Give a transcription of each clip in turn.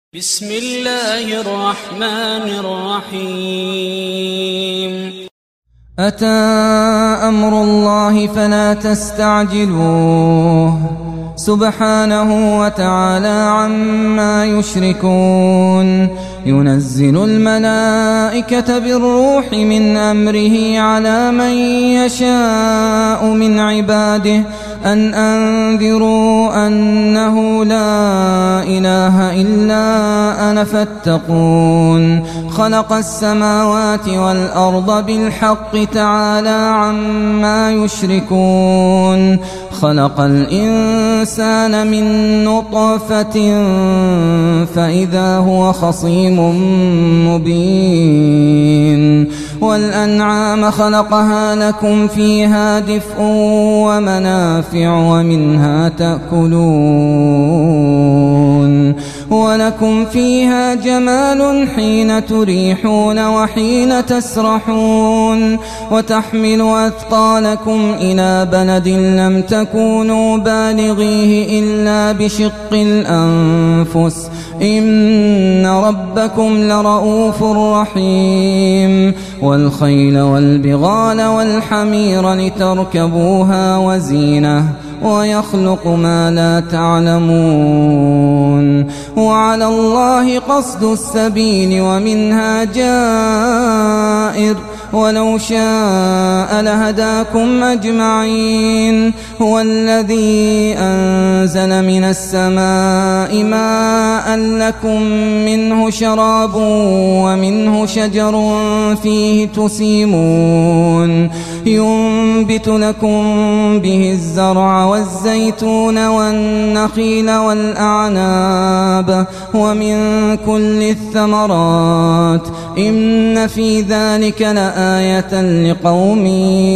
بسم الله الرحمن الرحيم. أتى أمر الله فلا تستعجلوه سبحانه وتعالى عما يشركون. ينزل الملائكة بالروح من أمره على من يشاء من عباده أن أنذروا أنه لا إله إلا أنا فاتقون. خلق السماوات والأرض بالحق تعالى عما يشركون. خلق الإنسان من نطفة فإذا هو خصيم مبين. والأنعام خلقها لكم فيها دفء ومنافع ومنها تأكلون. ولكم فيها جمال حين تريحون وحين تسرحون. وتحمل أثقالكم إلى بلد لم تكونوا بالغيه إلا بشق الأنفس إن ربكم لرؤوف رحيم. والخيل والبغال والحمير لتركبوها وزينة ويخلق ما لا تعلمون. وعلى الله قصد السبيل ومنها جائر ولو شاء لهداكم أجمعين. هو الذي أنزل من السماء ماء لكم منه شراب ومنه شجر فيه تسيمون. ينبت لكم به الزرع والزيتون والنخيل والأعناب ومن كل الثمرات إن في ذلك لآية لقوم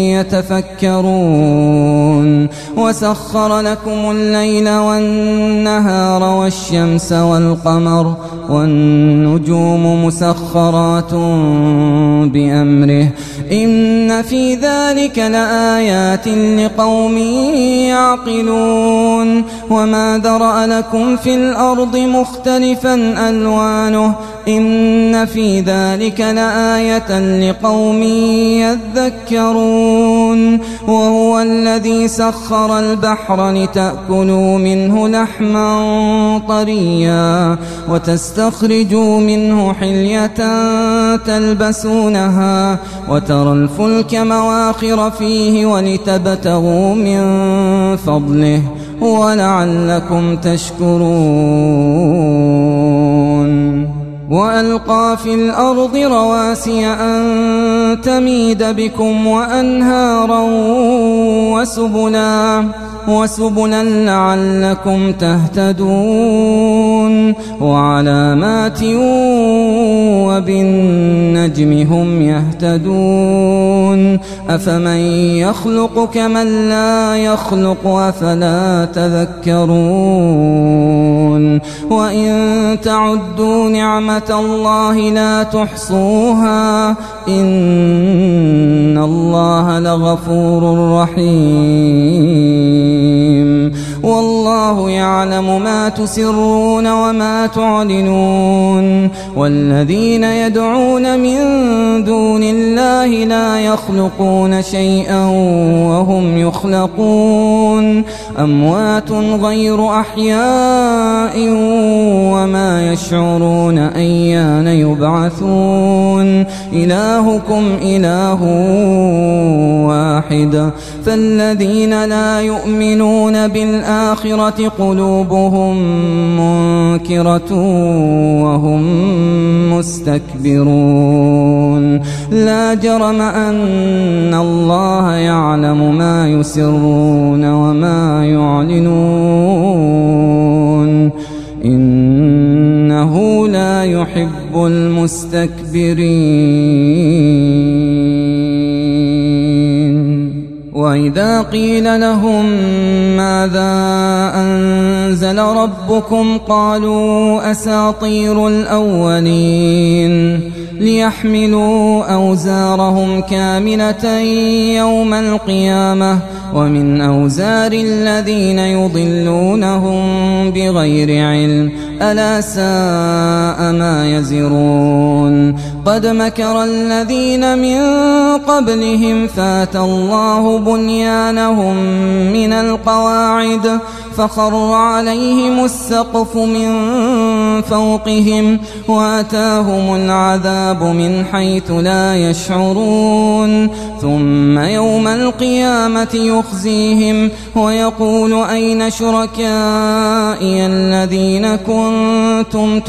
يتفكرون. وسخر لكم الليل والنهار والشمس والقمر والنجوم مسخرات بأمره إن في ذلك لآيات لقوم يعقلون. وما ذرأ لكم في الأرض مختلفا ألوانه إن في ذلك لآية لقوم يذكرون. وهو الذي سخر البحر لتأكلوا منه لحما طريا وتستخرجوا منه حلية تلبسونها وترى الفلك مواخر فيه ولتبتغوا من فضله ولعلكم تشكرون. وألقى في الأرض رواسي أن تميد بكم وأنهارا وسبلا لعلكم تهتدون. وعلامات وبالنجم هم يهتدون. أفمن يخلق كمن لا يخلق أفلا تذكرون. وإن تعدوا نعمة الله لا تحصوها إن الله لغفور رحيم. والله يعلم ما تسرون وما تعلنون. والذين يدعون من دون الله لا يخلقون شيئا وهم يخلقون. أموات غير أحياء وما يشعرون أيان يبعثون. إلهكم إله واحد فالذين لا يؤمنون بالآخرة قلوبهم منكرة وهم مستكبرون. لا جرم أن الله يعلم ما يسرون وما يعلنون إنه لا يحب المستكبرين. وإذا قيل لهم ماذا أنزل ربكم قالوا أساطير الأولين. ليحملوا أوزارهم كاملة يوم القيامة ومن أوزار الذين يضلونهم بغير علم ألا ساء ما يزرون قد مكر الذين من قبلهم فاتى الله بنيانهم من القواعد فخر عليهم السقف من فوقهم وأتاهم العذاب من حيث لا يشعرون ثم يوم القيامة يخزيهم ويقول أين شركائي الذين كنتم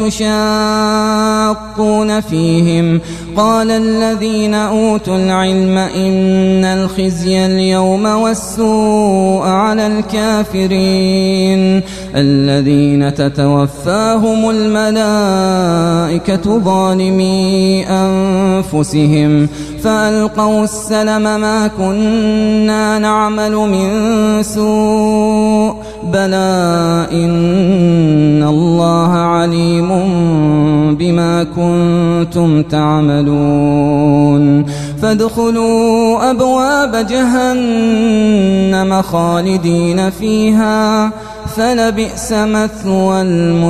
تشاقون فيهم قال الذين أوتوا العلم إن الخزي اليوم والسوء على الكافرين الذين تتوفاهم الملائكة ظالمي أنفسهم فألقوا السلم ما كنا نعمل من سوء بلى إن الله عليم بما كنتم تعملون فادخلوا أبواب جهنم خالدين فيها فلبئس مثوى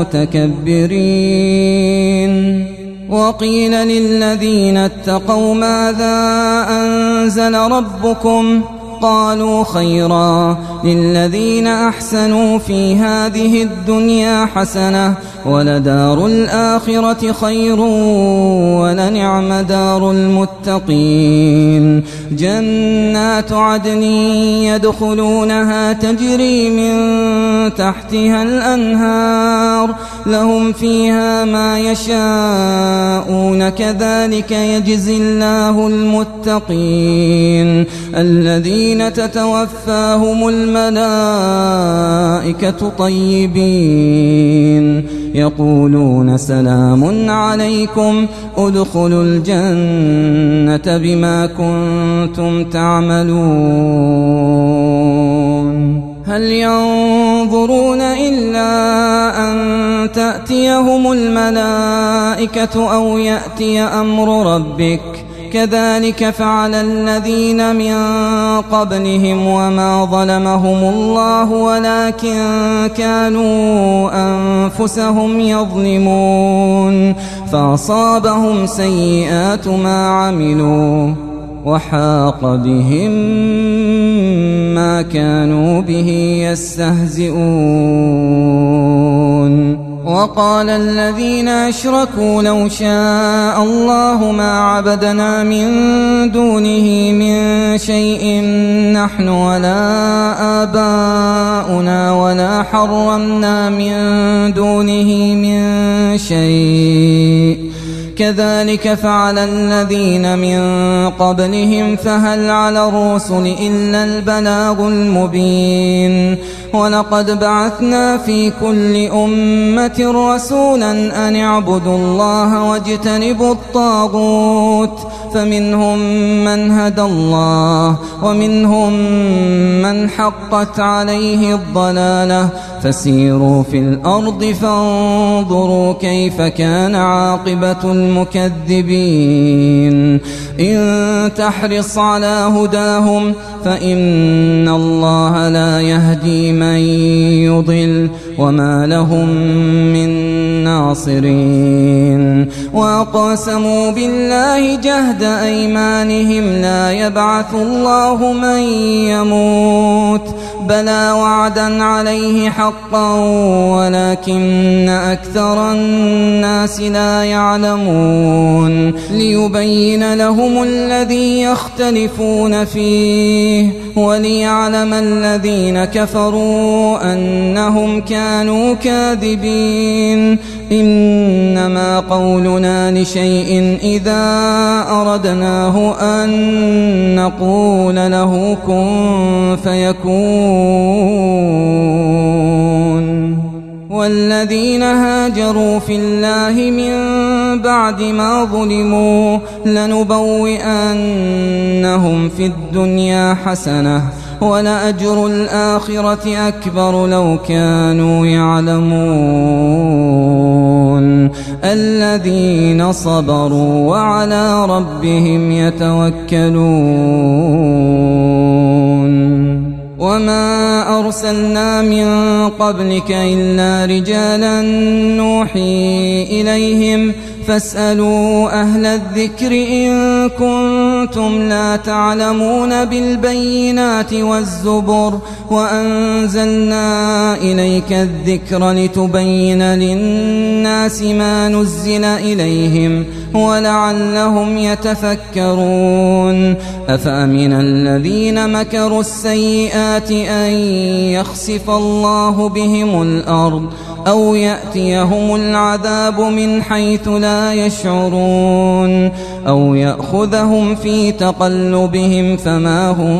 المتكبرين وقيل للذين اتقوا ماذا أنزل ربكم قالوا خيرا للذين أحسنوا في هذه الدنيا حسنة ولدار الآخرة خير ولنعم دار المتقين جنات عدن يدخلونها تجري من تحتها الأنهار لهم فيها ما يشاءون كذلك يجزي الله المتقين الذين تتوفاهم الملائكة طيبين يقولون سلام عليكم ادخلوا الجنة بما كنتم تعملون هل ينظرون إلا أن تأتيهم الملائكة أو يأتي أمر ربك كذلك فعل الذين من قبلهم وما ظلمهم الله ولكن كانوا أنفسهم يظلمون فأصابهم سيئات ما عملوا وحاق بهم ما كانوا به يستهزئون وقال الذين أشركوا لو شاء الله ما عبدنا من دونه من شيء نحن ولا آباؤنا ولا حرمنا من دونه من شيء كذلك فعل الذين من قبلهم فهل على الرسل إلا البلاغ المبين ولقد بعثنا في كل أمة رسولا أن اعبدوا الله واجتنبوا الطاغوت فمنهم من هدى الله ومنهم من حقت عليه الضلالة فسيروا في الأرض فانظروا كيف كان عاقبة المكذبين إن تحرص على هداهم فإن الله لا يهدي من يضل وما لهم من ناصرين وأقسموا بالله جهد أيمانهم لا يبعث الله من يموت بلى وعدا عليه حقا ولكن أكثر الناس لا يعلمون ليبين لهم الذي يختلفون فيه وليعلم الذين كفروا أنهم كانوا كاذبين إنما قولنا لشيء إذا أردناه أن نقول له كن فيكون والذين هاجروا في الله من بعد ما ظلموا لنبوئنهم في الدنيا حسنة ولأجر الآخرة أكبر لو كانوا يعلمون الذين صبروا وعلى ربهم يتوكلون أرسلنا من قبلك إلا رجالا نوحي إليهم فاسألوا أهل الذكر إن كنتم لا تعلمون بالبينات والزبر وأنزلنا إليك الذكر لتبين للناس ما نزل إليهم ولعلهم يتفكرون أفأمن الذين مكروا السيئات أن يخسف الله بهم الأرض أو يأتيهم العذاب من حيث لا يشعرون أو يأخذهم في تقلبهم فما هم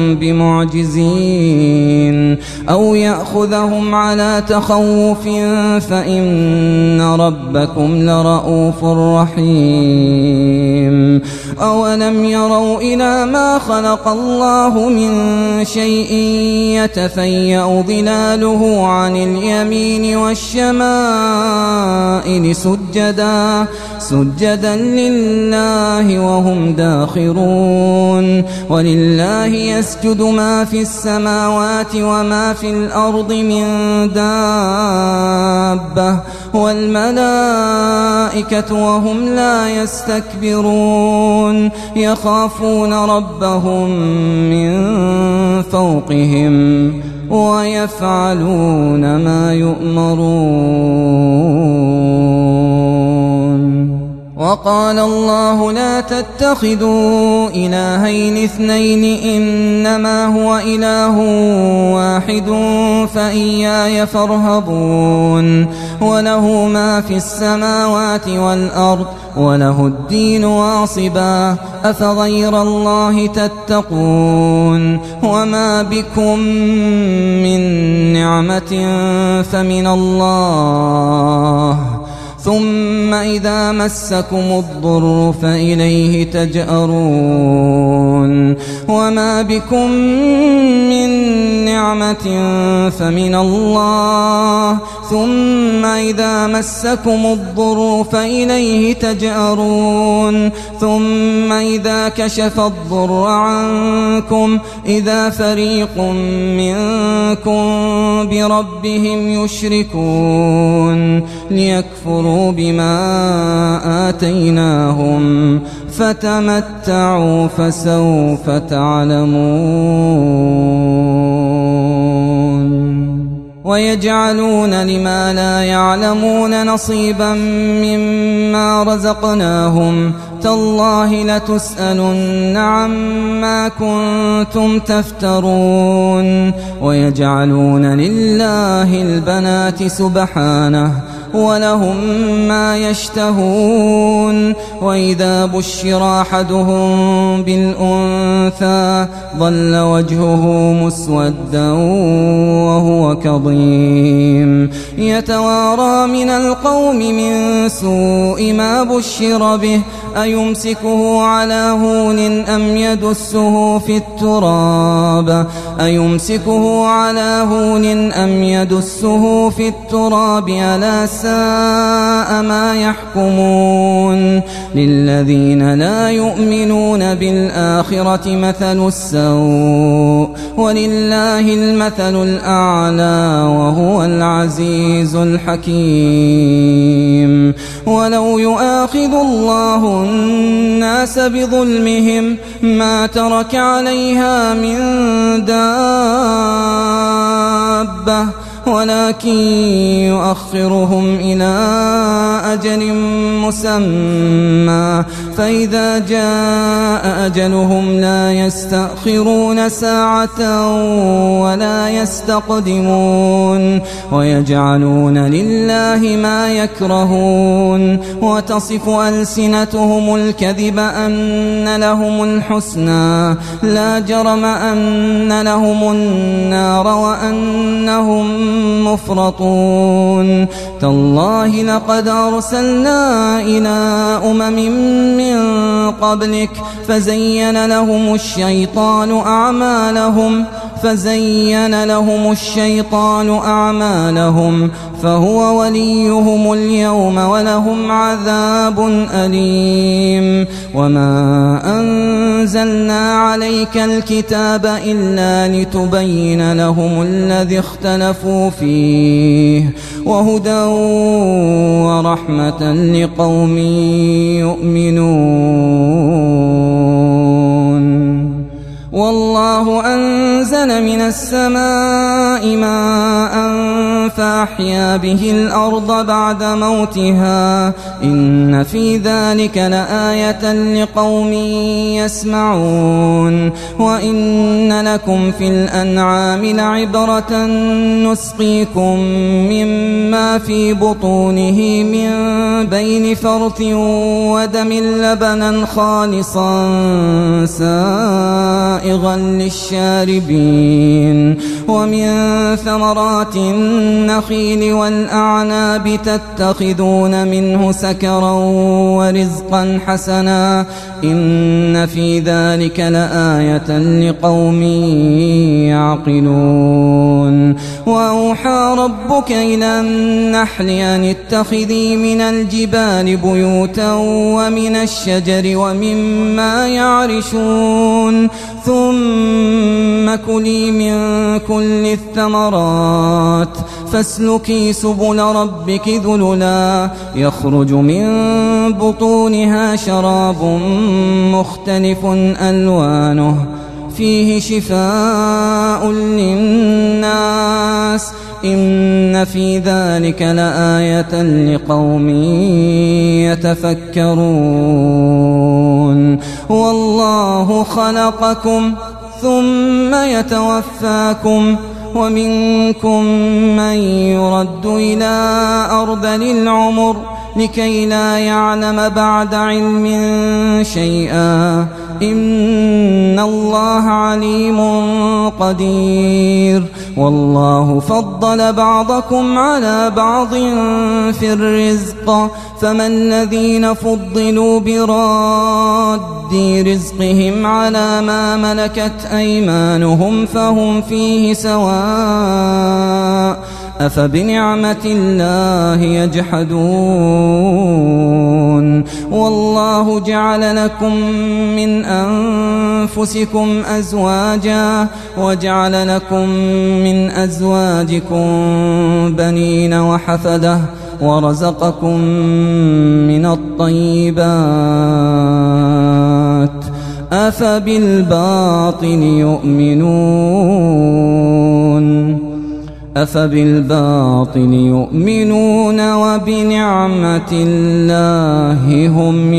بمعجزين أو يأخذهم على تخوف فإن ربكم لرؤوف رحيم أولم يروا إلى ما خلق الله من شيء يتفيأ ظلاله عن اليمين والشمائل سجدا لله وهم داخرون ولله يسجد ما في السماوات وما في الأرض من دابة والملائكة وهم لا يستكبرون يخافون ربهم من فوقهم ويفعلون ما يؤمرون وقال الله لا تتخذوا إلهين اثنين إنما هو إله واحد فإياي فارهبون وله ما في السماوات والأرض وله الدين واصبا أفغير الله تتقون وما بكم من نعمة فمن الله ثم إذا مسكم الضر فإليه تجأرون وما بكم من نعمة فمن الله ثم إذا مسكم الضر فإليه تجأرون ثم إذا كشف الضر عنكم إذا فريق منكم بربهم يشركون ليكفروا بما آتيناهم فتمتعوا فسوف تعلمون ويجعلون لما لا يعلمون نصيبا مما رزقناهم تالله لتسألن عما كنتم تفترون ويجعلون لله البنات سبحانه ولهم ما يشتهون وإذا بشر أحدهم بالأنثى ظل وجهه مسودا وهو كظيم يتوارى من القوم من سوء ما بشر به أيمسكه على هون أم يدسه في التراب ألا ساء ما يحكمون للذين لا يؤمنون بالآخرة مثل السوء ولله المثل الأعلى وهو العزيز الحكيم ولو يؤاخذ الله الناس بظلمهم ما ترك عليها من دابة ولكن يؤخرهم إلى أجل مسمى فإذا جاء أجلهم لا يستأخرون ساعة ولا يستقدمون ويجعلون لله ما يكرهون وتصف ألسنتهم الكذب أن لهم الحسنى لا جرم أن لهم النار وأنهم مفرطون تالله لقد أرسلنا إلى أمم من من قبلك فزين لهم الشيطان أعمالهم فهو وليهم اليوم ولهم عذاب أليم. وما أنزلنا عليك الكتاب إلا لتبين لهم الذي اختلفوا فيه وهدى ورحمة لقوم يؤمنون. والله أنزل من السماء ماء فأحيا به الأرض بعد موتها إن في ذلك لآية لقوم يسمعون. وإن لكم في الأنعام لعبرة نسقيكم مما في بطونه من بين فرث ودم لبنا خالصا سائغا للشاربين. ومن ثمرات النخيل والأعناب تتخذون منه سكرا ورزقا حسنا إن في ذلك لآية لقوم يعقلون. وأوحى ربك إلى النحل أن اتخذي من الجبال بيوتا ومن الشجر ومما يعرشون ثم كلي من كل الثمرات فاسلكي سبل ربك ذللا يخرج من بطونها شراب مختلف ألوانه فيه شفاء للناس إن في ذلك لآية لقوم يتفكرون. والله خلقكم ثم يتوفاكم ومنكم من يرد إلى أرذل العمر لكي لا يعلم بعد علم شيئا إن الله عليم قدير. والله فضل بعضكم على بعض في الرزق فما الذين فضلوا براد رزقهم على ما ملكت أيمانهم فهم فيه سواء أفبنعمة الله يجحدون. والله جعل لكم من أنفسكم أزواجا وجعل لكم من أزواجكم بنين وحفدة ورزقكم من الطيبات أفبالباطل يؤمنون وبنعمة الله هم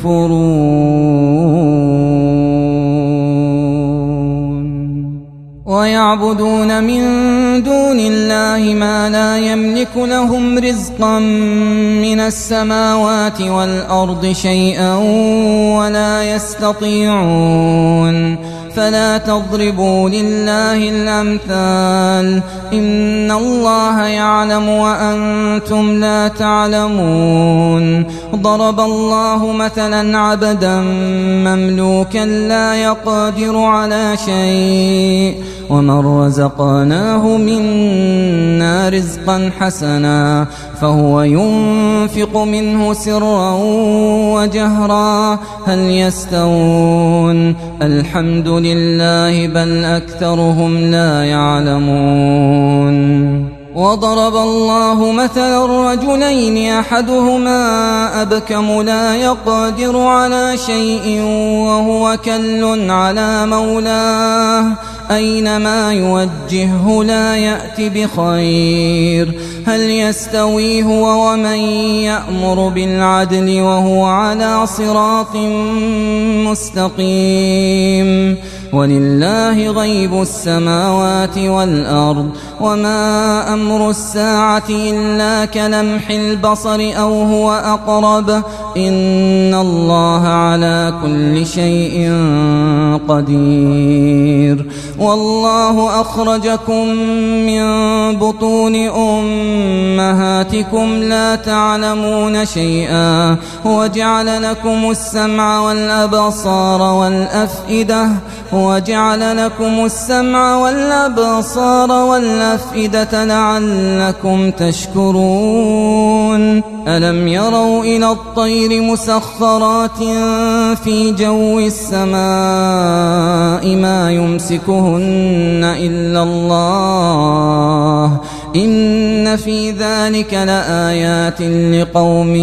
يكفرون. ويعبدون من دون الله ما لا يملك لهم رزقا من السماوات والأرض شيئا ولا يستطيعون. فلا تضربوا لله الأمثال إن الله يعلم وأنتم لا تعلمون. ضرب الله مثلا عبدا مملوكا لا يقدر على شيء ومن رزقناه منا رزقا حسنا فهو ينفق منه سرا وجهرا هل يستوون الحمد لله بل أكثرهم لا يعلمون. وضرب الله مثلا رجلين أحدهما أبكم لا يقدر على شيء وهو كل على مولاه أينما يوجهه لا يأتي بخير هل يستوي هو ومن يأمر بالعدل وهو على صراط مستقيم. ولله غيب السماوات والأرض وما أمر الساعة إلا كلمح البصر أو هو أقرب إن الله على كل شيء قدير. والله أخرجكم من بطون أمهاتكم لا تعلمون شيئا وجعل لكم السمع والأفئدة لعلكم تشكرون. ألم يروا إلى الطير مسخرات في جو السماء ما يمسكهن إلا الله إن في ذلك لآيات لقوم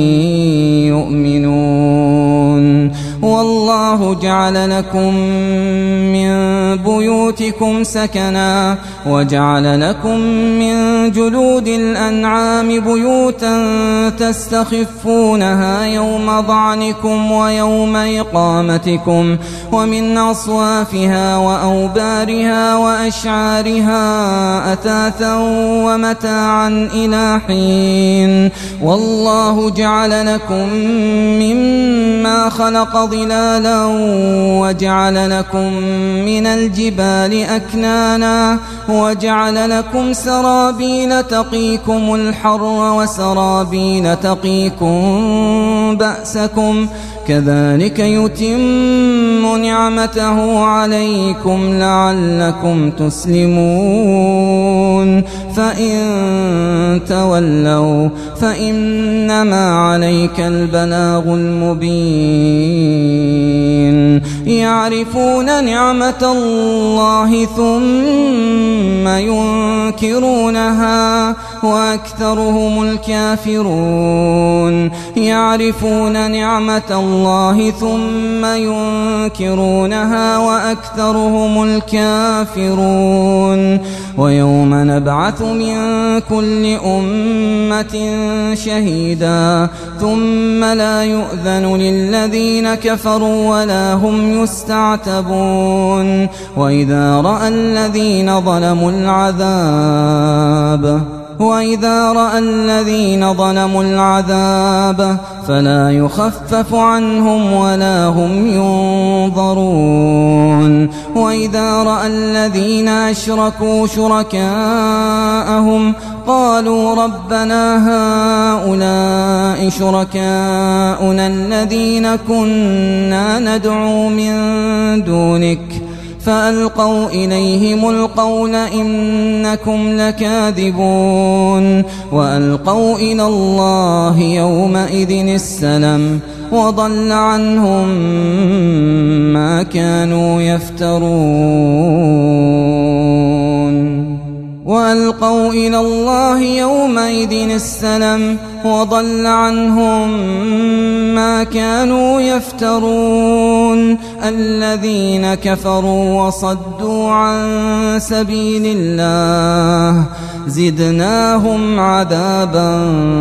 يؤمنون. والله جعل لكم من بيوتكم سكنا وجعل لكم من جلود الأنعام بيوتا تستخفونها يوم ضعنكم ويوم إقامتكم ومن أصوافها وأوبارها وأشعارها أثاثا ومتاعا إلى حين. والله جعل لكم مما خلق ظلالا وجعل لكم من الجبال أكنانا وجعل لكم سرابيل تقيكم الحر وسرابيل تقيكم بأسكم كذلك يتم نعمته عليكم لعلكم تسلمون. فإن تولوا فإنما عليك البلاغ المبين. يعرفون نعمة الله ثم ينكرونها وأكثرهم الكافرون. يعرفون نعمة الله ثم ينكرونها وأكثرهم الكافرون. ويوم نبعث من كل أمة شهيدا ثم لا يؤذن للذين كفروا ولا هم يستعتبون. وإذا رأى الذين ظلموا العذاب فلا يخفف عنهم ولا هم ينظرون. وإذا رأى الذين أشركوا شركاءهم قالوا ربنا هؤلاء شركاؤنا الذين كنا ندعو من دونك فألقوا إليهم القول إنكم لكاذبون. وألقوا إلى الله يومئذ السلم وضل عنهم ما كانوا يفترون. وألقوا إلى الله يومئذ السلم وضل عنهم ما كانوا يفترون. الذين كفروا وصدوا عن سبيل الله زدناهم عذابا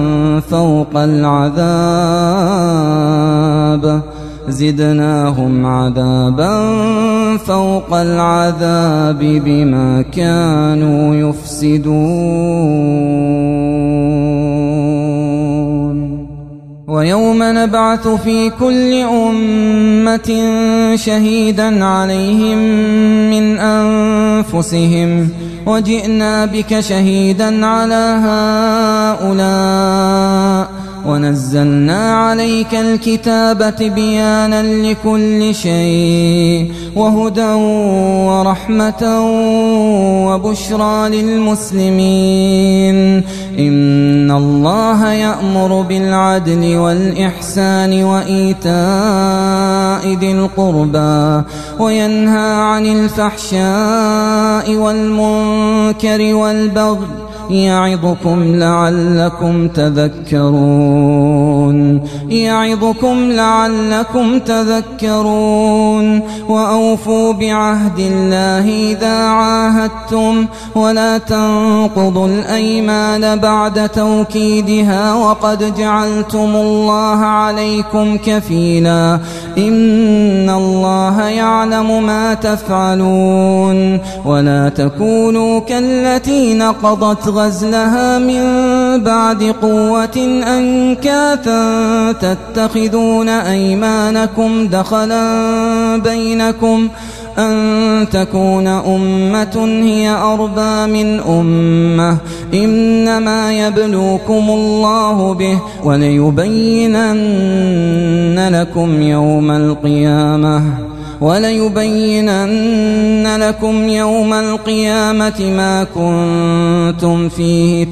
فوق العذاب بما كانوا يفسدون. ويوم نبعث في كل أمة شهيدا عليهم من أنفسهم وجئنا بك شهيدا على هؤلاء ونزلنا عليك الكتاب بيانا لكل شيء وهدى ورحمة وبشرى للمسلمين. إن الله يأمر بالعدل والإحسان وإيتاء ذي القربى وينهى عن الفحشاء والمنكر والبغي يعظكم لعلكم تذكرون. وأوفوا بعهد الله إذا عاهدتم ولا تنقضوا الأيمان بعد توكيدها وقد جعلتم الله عليكم كفيلا إن الله يعلم ما تفعلون. ولا تكونوا كالتي نقضت غزلها من بعد قوة أنكاثا تتخذون أيمانكم دخلا بينكم أن تكون أمة هي أربى من أمة إنما يبلوكم الله به وليبينن لكم يوم القيامة ما كنتم فيه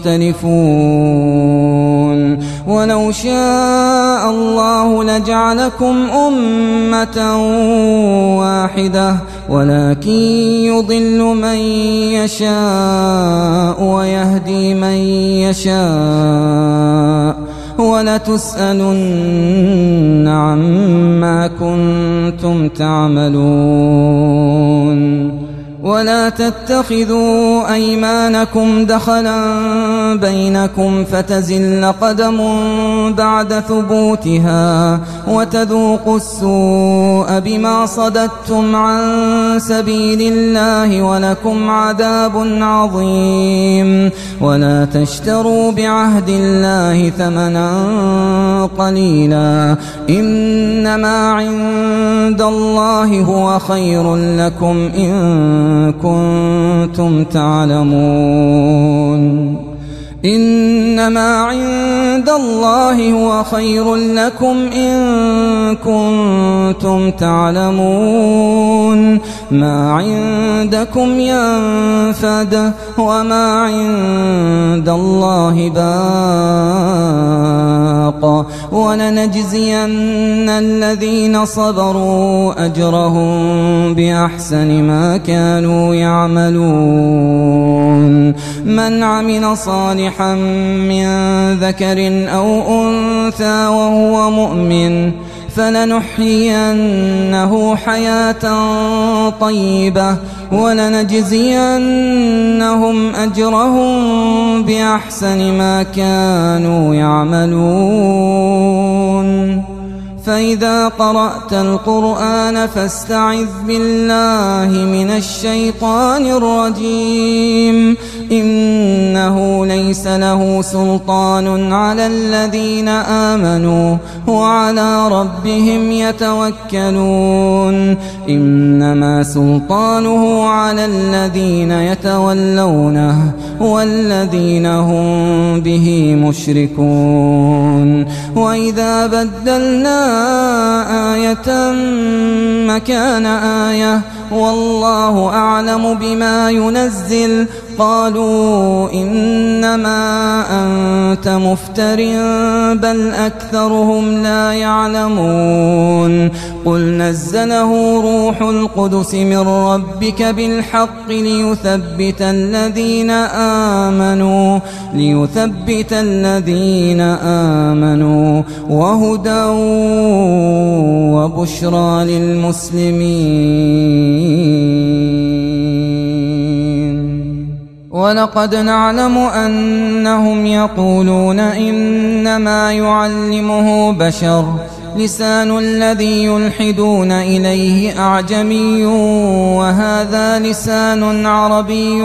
تختلفون ولو شاء الله لجعلكم أمة واحدة ولكن يضل من يشاء ويهدي من يشاء ولتسألن عما كنتم تعملون ولا تتخذوا أيمانكم دخلا بينكم فتزل قدم بعد ثبوتها وتذوقوا السوء بما صددتم عن سبيل الله ولكم عذاب عظيم ولا تشتروا بعهد الله ثمنا قليلا إنما عند الله هو خير لكم إن كنتم تعلمون إنما عند الله هو خير لكم إن كنتم تعلمون ما عندكم ينفد وما عند الله باق ولنجزين الذين صبروا أجرهم بأحسن ما كانوا يعملون من عمل صالحا من ذكر أو أنثى وهو مؤمن فلنحيينه حياة طيبة ولنجزينهم أجرهم بأحسن ما كانوا يعملون فإذا قرأت القرآن فاستعذ بالله من الشيطان الرجيم إنه ليس له سلطان على الذين آمنوا وعلى ربهم يتوكلون إنما سلطانه على الذين يتولونه والذين هم به مشركون وإذا بدلنا آية مكان آية والله أعلم بما ينزل قالوا إنما أنت مفتر بل أكثرهم لا يعلمون قل نزله روح القدس من ربك بالحق ليثبت الذين آمنوا وهدى وبشرى للمسلمين ولقد نعلم أنهم يقولون إنما يعلمه بشر لسان الذي يلحدون إليه أعجمي وهذا لسان عربي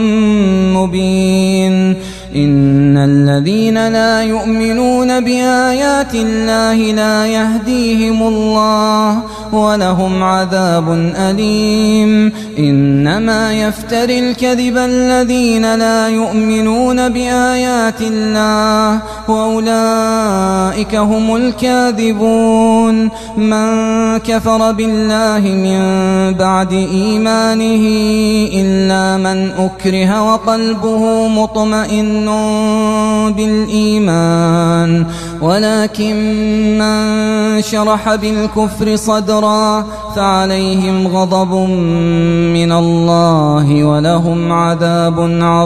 مبين إن الذين لا يؤمنون بآيات الله لا يهديهم الله ولهم عذاب أليم إنما يفتري الكذب الذين لا يؤمنون بآيات الله وأولئك هم الكاذبون من كفر بالله من بعد إيمانه إلا من أكره وقلبه مطمئن بالإيمان ولكن من شرح بالكفر صدرا فعليهم غضب من الله ولهم عذاب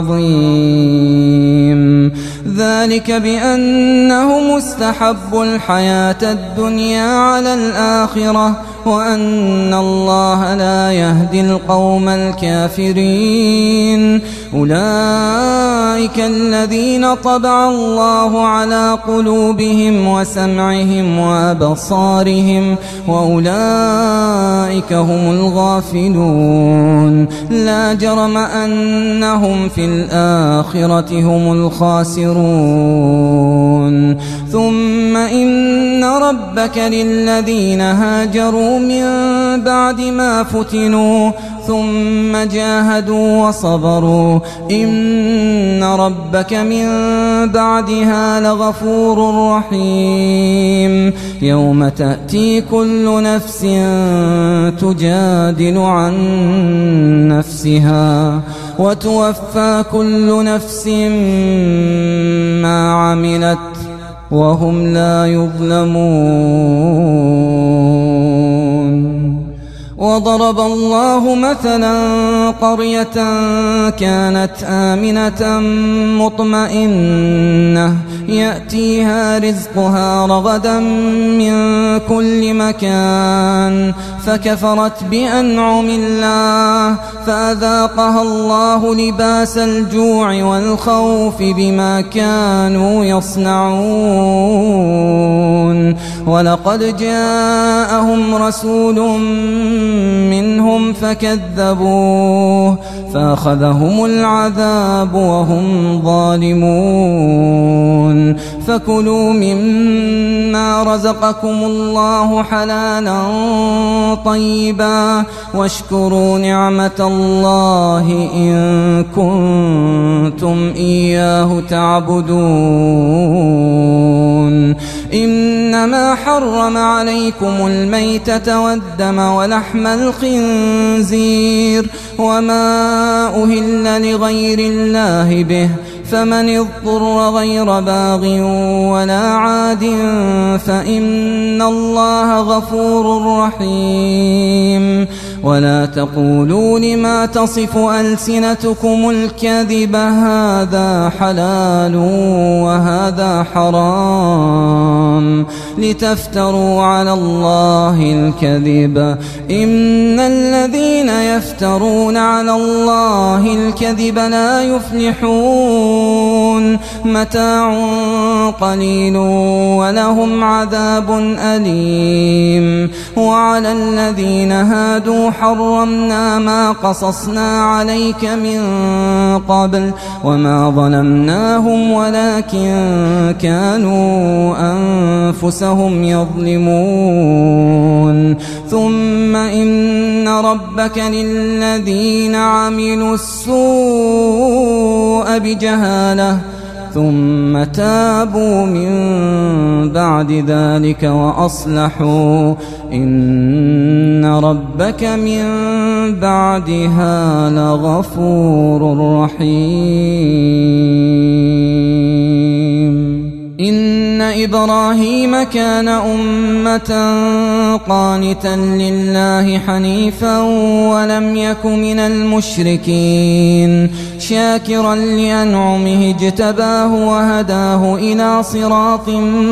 عظيم ذلك بأنهم استحبوا الحياة الدنيا على الآخرة وأن الله لا يهدي القوم الكافرين أولئك الذين طبع الله على قلوبهم وسمعهم وأبصارهم وأولئك هم الغافلون لا جرم أنهم في الآخرة هم الخاسرون ثم إن ربك للذين هاجروا من بعد ما فتنوا ثم جاهدوا وصبروا إن ربك من بعدها لغفور رحيم يوم تأتي كل نفس تجادل عن نفسها وتوفى كل نفس ما عملت وهم لا يظلمون وضرب الله مثلا قرية كانت آمنة مطمئنة يأتيها رزقها رغدا من كل مكان فكفرت بأنعم الله فأذاقها الله لباس الجوع والخوف بما كانوا يصنعون ولقد جاءهم رسول منهم فكذبوه فأخذهم العذاب وهم ظالمون فكلوا مما رزقكم الله حلالا طيبا واشكروا نعمة الله إن كنتم إياه تعبدون إنما حرم عليكم الميتة والدم ولحم الخنزير وما أهل لغير الله به فمن اضطر غير باغ ولا عاد فإن الله غفور رحيم ولا تقولوا لما تصف ألسنتكم الكذب هذا حلال وهذا حرام لتفتروا على الله الكذب إن الذين يفترون على الله الكذب لا يفلحون متاع قليل ولهم عذاب أليم وعلى الذين هادوا حرمنا ما قصصنا عليك من قبل وما ظلمناهم ولكن كانوا أنفسهم يظلمون ثم إن ربك للذين عملوا السوء بجهالة ثم تابوا من بعد ذلك وأصلحوا إن ربك من بعدها لغفور رحيم إن إبراهيم كان أمة قانتا لله حنيفا ولم يك من المشركين شاكرا لأنعمه اجتباه وهداه إلى صراط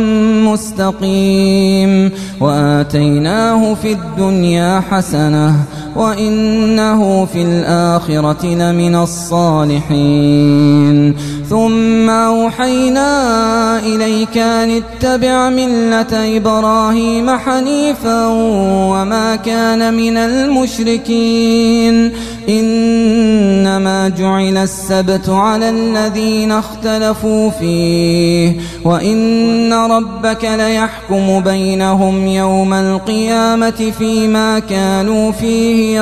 مستقيم وآتيناه في الدنيا حسنة وإنه في الآخرة لمن الصالحين ثم أوحينا إليك أن اتبع ملة إبراهيم حنيفا وما كان من المشركين إنما جعل السبت على الذين اختلفوا فيه وإن ربك ليحكم بينهم يوم القيامة فيما كانوا فيه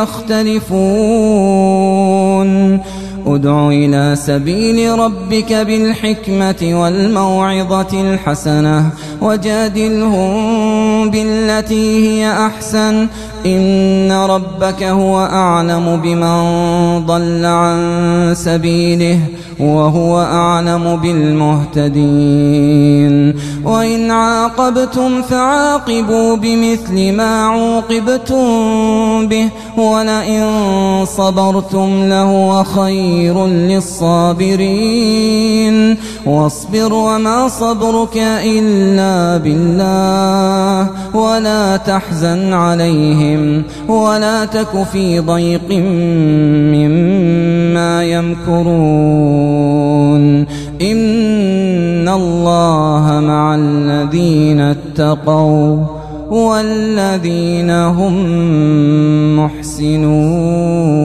يختلفون ادع إلى سبيل ربك بالحكمة والموعظة الحسنة وجادلهم بالتي هي أحسن إن ربك هو أعلم بمن ضل عن سبيله وهو أعلم بالمهتدين وإن عاقبتم فعاقبوا بمثل ما عوقبتم به ولئن صبرتم لهو خير للصابرين واصبر وما صبرك إلا بالله ولا تحزن عليهم ولا تك في ضيق مما يمكرون إن الله مع الذين اتقوا والذين هم محسنون